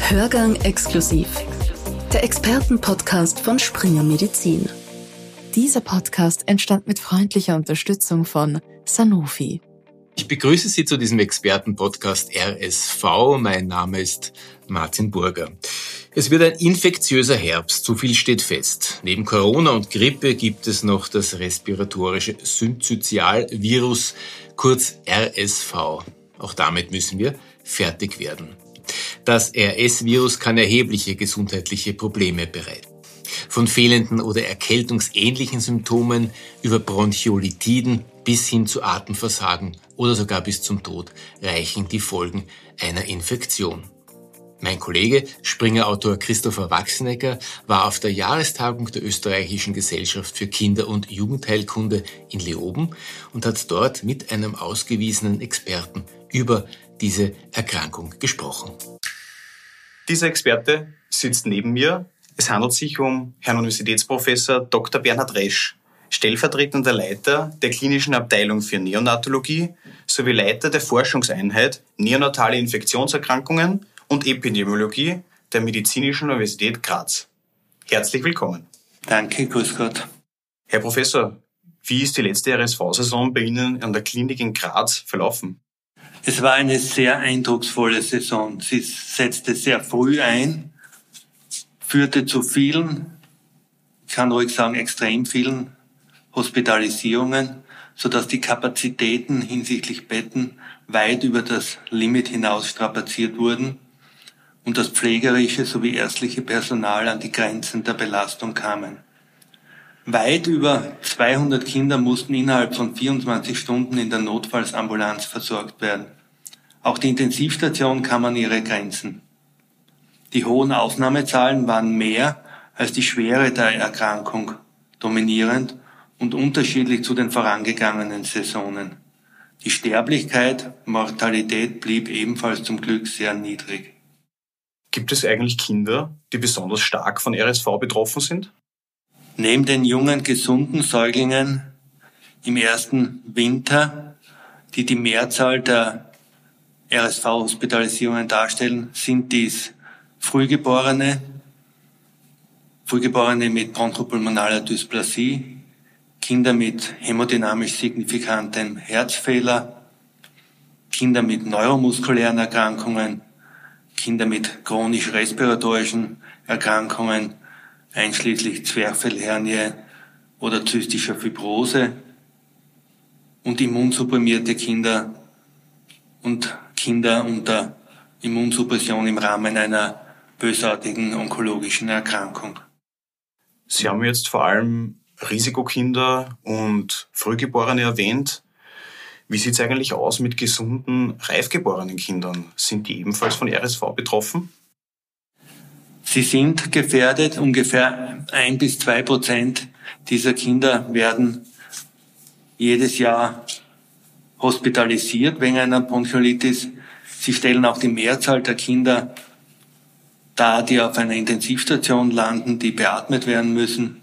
Hörgang exklusiv. Der Expertenpodcast von Springer Medizin. Dieser Podcast entstand mit freundlicher Unterstützung von Sanofi. Ich begrüße Sie zu diesem Expertenpodcast RSV. Mein Name ist Martin Burger. Es wird ein infektiöser Herbst, so viel steht fest. Neben Corona und Grippe gibt es noch das respiratorische Synzytialvirus, kurz RSV. Auch damit müssen wir fertig werden. Das RS-Virus kann erhebliche gesundheitliche Probleme bereiten. Von fehlenden oder erkältungsähnlichen Symptomen über Bronchiolitiden bis hin zu Atemversagen oder sogar bis zum Tod reichen die Folgen einer Infektion. Mein Kollege, Springer-Autor Christopher Wachsnecker, war auf der Jahrestagung der Österreichischen Gesellschaft für Kinder- und Jugendheilkunde in Leoben und hat dort mit einem ausgewiesenen Experten über diese Erkrankung gesprochen. Dieser Experte sitzt neben mir. Es handelt sich um Herrn Universitätsprofessor Dr. Bernhard Resch, stellvertretender Leiter der klinischen Abteilung für Neonatologie sowie Leiter der Forschungseinheit Neonatale Infektionserkrankungen und Epidemiologie der Medizinischen Universität Graz. Herzlich willkommen. Danke, grüß Gott. Herr Professor, wie ist die letzte RSV-Saison bei Ihnen an der Klinik in Graz verlaufen? Es war eine sehr eindrucksvolle Saison. Sie setzte sehr früh ein, führte zu vielen, ich kann ruhig sagen extrem vielen Hospitalisierungen, sodass die Kapazitäten hinsichtlich Betten weit über das Limit hinaus strapaziert wurden und das pflegerische sowie ärztliche Personal an die Grenzen der Belastung kamen. Weit über 200 Kinder mussten innerhalb von 24 Stunden in der Notfallsambulanz versorgt werden. Auch die Intensivstation kam an ihre Grenzen. Die hohen Aufnahmezahlen waren mehr als die Schwere der Erkrankung dominierend und unterschiedlich zu den vorangegangenen Saisonen. Die Sterblichkeit, Mortalität blieb ebenfalls zum Glück sehr niedrig. Gibt es eigentlich Kinder, die besonders stark von RSV betroffen sind? Neben den jungen, gesunden Säuglingen im ersten Winter, die die Mehrzahl der RSV-Hospitalisierungen darstellen, sind dies Frühgeborene mit bronchopulmonaler Dysplasie, Kinder mit hämodynamisch signifikantem Herzfehler, Kinder mit neuromuskulären Erkrankungen, Kinder mit chronisch-respiratorischen Erkrankungen, einschließlich Zwerchfellhernie oder zystischer Fibrose und immunsupprimierte Kinder und Kinder unter Immunsuppression im Rahmen einer bösartigen onkologischen Erkrankung. Sie haben jetzt vor allem Risikokinder und Frühgeborene erwähnt. Wie sieht es eigentlich aus mit gesunden, reifgeborenen Kindern? Sind die ebenfalls von RSV betroffen? Sie sind gefährdet. Ungefähr 1-2% dieser Kinder werden jedes Jahr hospitalisiert wegen einer Bronchiolitis. Sie stellen auch die Mehrzahl der Kinder dar, die auf einer Intensivstation landen, die beatmet werden müssen.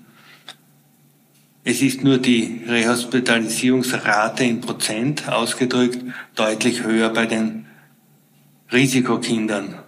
Es ist nur die Rehospitalisierungsrate in Prozent ausgedrückt deutlich höher bei den Risikokindern.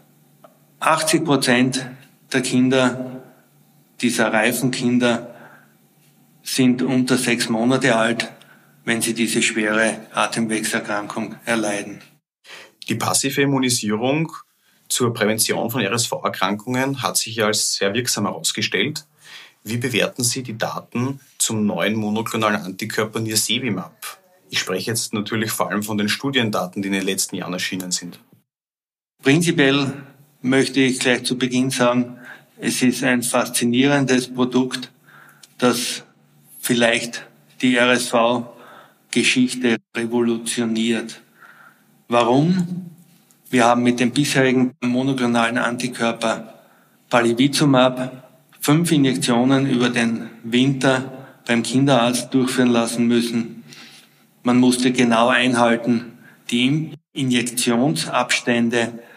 80% der Kinder, dieser reifen Kinder, sind unter 6 Monate alt, wenn sie diese schwere Atemwegserkrankung erleiden. Die passive Immunisierung zur Prävention von RSV-Erkrankungen hat sich als sehr wirksam herausgestellt. Wie bewerten Sie die Daten zum neuen monoklonalen Antikörper Nirsevimab? Ich spreche jetzt natürlich vor allem von den Studiendaten, die in den letzten Jahren erschienen sind. Prinzipiell möchte ich gleich zu Beginn sagen, es ist ein faszinierendes Produkt, das vielleicht die RSV-Geschichte revolutioniert. Warum? Wir haben mit dem bisherigen monoklonalen Antikörper Palivizumab 5 Injektionen über den Winter beim Kinderarzt durchführen lassen müssen. Man musste genau einhalten, die Injektionsabstände.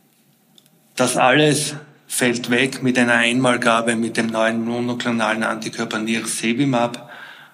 Das alles fällt weg mit einer Einmalgabe mit dem neuen monoklonalen Antikörper Nirsevimab.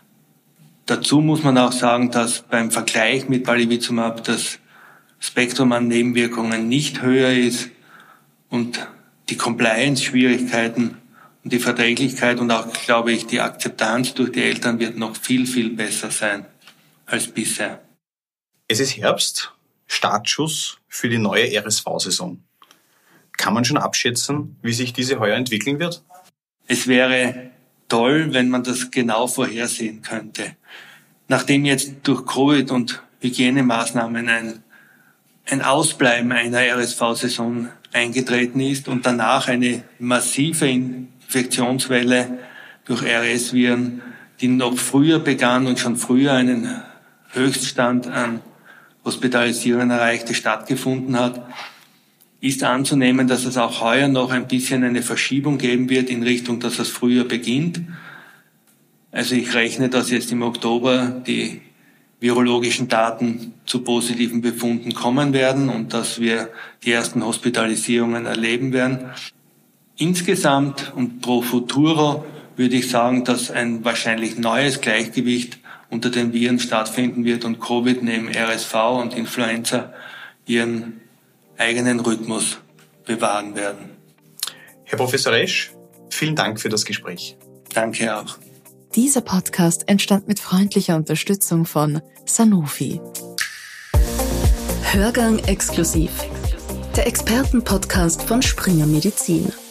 Dazu muss man auch sagen, dass beim Vergleich mit Palivizumab das Spektrum an Nebenwirkungen nicht höher ist und die Compliance-Schwierigkeiten und die Verträglichkeit und auch, glaube ich, die Akzeptanz durch die Eltern wird noch viel, viel besser sein als bisher. Es ist Herbst, Startschuss für die neue RSV-Saison. Kann man schon abschätzen, wie sich diese heuer entwickeln wird? Es wäre toll, wenn man das genau vorhersehen könnte. Nachdem jetzt durch Covid und Hygienemaßnahmen ein Ausbleiben einer RSV-Saison eingetreten ist und danach eine massive Infektionswelle durch RS-Viren, die noch früher begann und schon früher einen Höchststand an Hospitalisierungen erreichte, stattgefunden hat, ist anzunehmen, dass es auch heuer noch ein bisschen eine Verschiebung geben wird in Richtung, dass es früher beginnt. Also ich rechne, dass jetzt im Oktober die virologischen Daten zu positiven Befunden kommen werden und dass wir die ersten Hospitalisierungen erleben werden. Insgesamt und pro futuro würde ich sagen, dass ein wahrscheinlich neues Gleichgewicht unter den Viren stattfinden wird und Covid neben RSV und Influenza ihren eigenen Rhythmus bewahren werden. Herr Professor Resch, vielen Dank für das Gespräch. Danke auch. Dieser Podcast entstand mit freundlicher Unterstützung von Sanofi. Hörgang exklusiv. Der Expertenpodcast von Springer Medizin.